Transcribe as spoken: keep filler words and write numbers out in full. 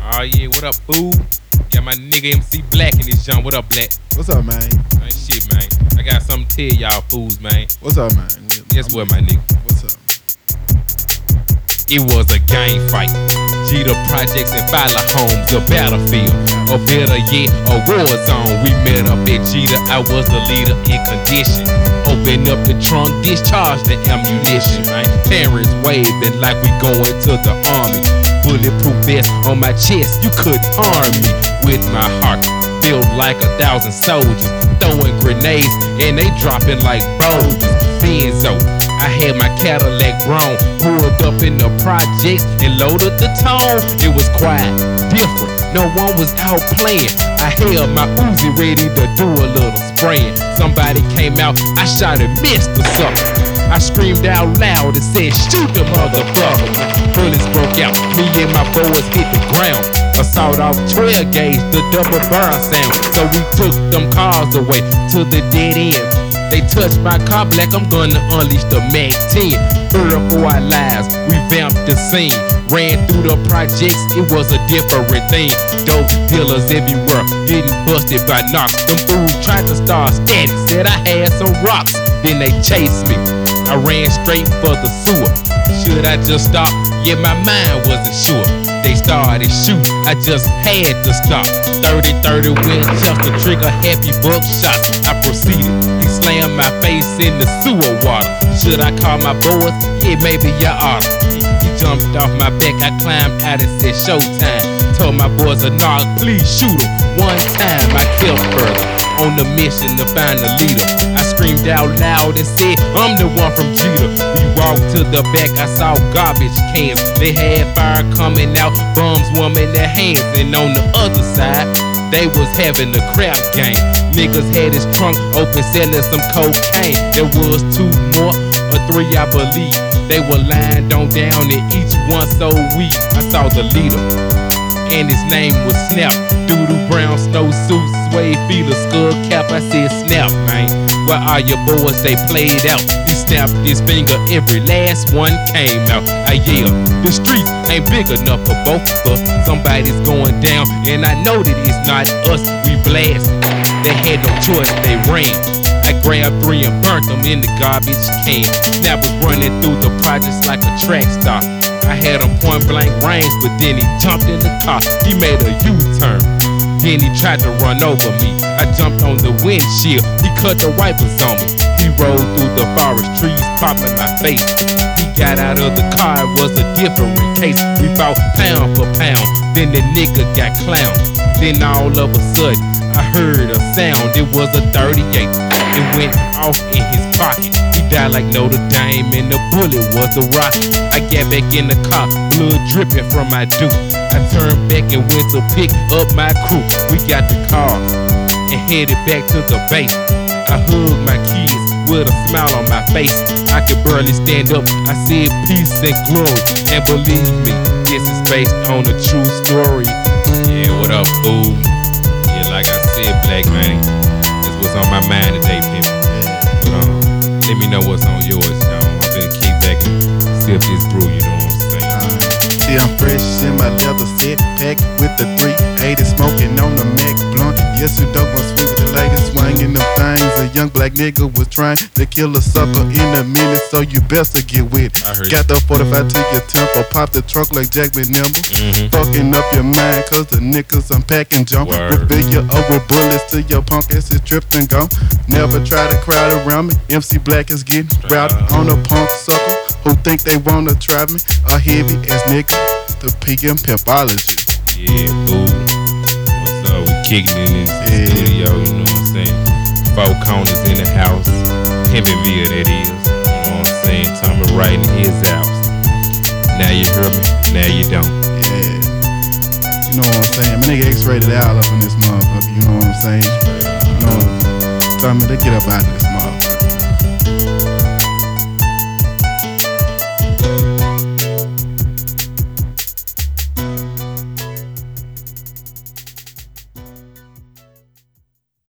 Oh yeah, what up, fool? Got my nigga M C Black in this jump. What up, Black? What's up, man? Ain't shit, man. I got something to tell y'all fools, man. What's up, man? Guess what, my nigga? What's up? It was a gang fight. Jeter Projects and Fowler Homes, a battlefield. Or better yet, a war zone. We met up at Jeter, I was the leader in condition. Open up the trunk, discharge the ammunition, man. Parents waving like we going to the army. Bulletproof vest on my chest, you couldn't harm me. With my heart filled like a thousand soldiers, throwing grenades and they dropping like boulders. Benzo, I had my Cadillac Brown pulled up in the projects and loaded the tone. It was quiet, different, no one was out playing. I held my Uzi ready to do a little spraying. Somebody came out, I shot and missed or something. I screamed out loud and said, shoot the motherfucker. Bullets broke out, me and my boys hit the ground. Assault off twelve gauge, the double barrel sound. So we took them cars away to the dead end. They touched my car black, I'm gonna unleash the Mac ten. Fear for our lives, we vamped the scene. Ran through the projects, it was a different thing. Dope dealers everywhere, getting busted by knocks. Them fools tried to start static, said I had some rocks. Then they chased me, I ran straight for the sewer. Should I just stop? Yeah, my mind wasn't sure. They started shooting, I just had to stop. thirty thirty Winchester trigger, happy buckshots. I proceeded, he slammed my face in the sewer water. Should I call my boys? Yeah, maybe you oughta. He, he jumped off my back, I climbed out and said showtime. Told my boys a knock, please shoot him. One time I killed further, on the mission to find the leader. I screamed out loud and said, I'm the one from Jeter. We walked to the back, I saw garbage cans. They had fire coming out, bums warming their hands. And on the other side, they was having a crap game. Niggas had his trunk open, selling some cocaine. There was two more, or three I believe. They were lying on down and each one so weak. I saw the leader, and his name was Snap. Doodoo brown snowsuit, suede feeler, skull cap. I said, Snap, man, where are your boys? They played out. He snapped his finger, every last one came out. I yelled, the streets ain't big enough for both of us. Somebody's going down, and I know that it's not us. We blast. They had no choice, they ran. I grabbed three and burnt them in the garbage can. Snap was running through the projects like a track star. I had him point blank range, but then he jumped in the car. He made a U-turn, then he tried to run over me. I jumped on the windshield, he cut the wipers on me. He rode through the forest, trees popping my face. He got out of the car, it was a different case. We fought pound for pound, then the nigga got clowned. Then all of a sudden, I heard a sound, it was a thirty-eight. It went off in his pocket. He died like Notre Dame and the bullet was a rocket. I got back in the car, blood dripping from my duke. I turned back and went to pick up my crew. We got the car and headed back to the base. I hugged my kids with a smile on my face. I could barely stand up, I said peace and glory. And believe me, this is based on a true story. Yeah, what up, fool? Yeah, like I said, Black man, this was on my mind today, people. But um, let me know what's on yours, y'all. I'm gonna kick back and sip this brew, you know what I'm saying? Uh, see, I'm fresh in my leather set, packed with the three eighty, smoking on the Mac blunt. Yes, you don't want to sweet with the latest swinging them things. A young black nigga was trying to kill a sucker in a minute, so you best to get with it. Got the forty-five to your temple, pop the trunk like Jack McNimble. Mm-hmm. Fucking up your mind, cause the niggas unpacking jump. Reveal you up with bullets till your punk ass is tripped and gone. Never try to crowd around me. M C Black is getting routed on a punk sucker who think they wanna try me. A heavy ass nigga, the P M Pimpology. Yeah, fool. What's up? We kicking in this Yeah. studio, you know what I'm saying? Four corners in the house. Pimpinville, that is. You know what I'm saying? Tommy right in his house. Now you hear me, now you don't. Yeah. You know what I'm saying? My nigga X-rated out up in this motherfucker, you know what I'm saying? You know, tell me to get up out of this motherfucker.